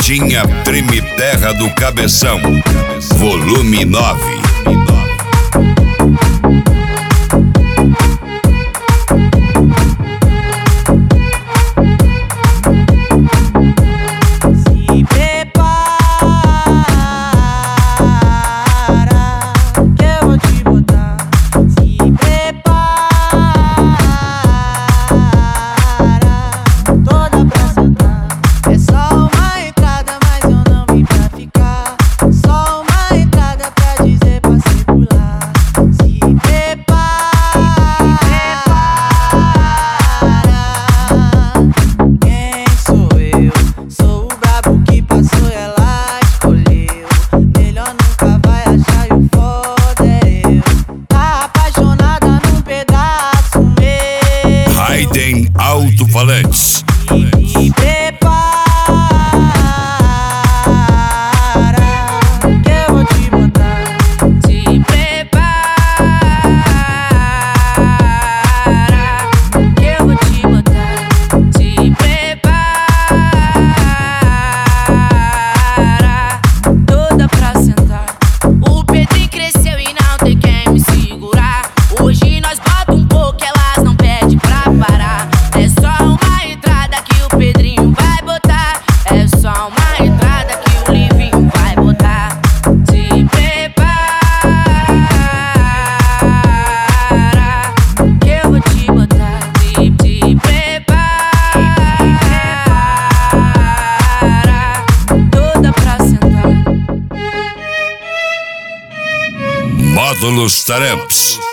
Festinha Treme Terra do Cabeção, volume 9. Alto-falantes. Se prepara, que eu vou te botar. Se prepara, que eu vou te botar. Se prepara, toda pra sentar. O Pedrinho cresceu e não tem quem me segurar. Hoje nós bota um pouco, elas não pedem pra parar. É só uma entrada que o Pedrinho vai botar. É só uma entrada que o Livinho vai botar. Se prepara, que eu vou te botar. Se prepara, toda pra sentar. Módulos Taramps.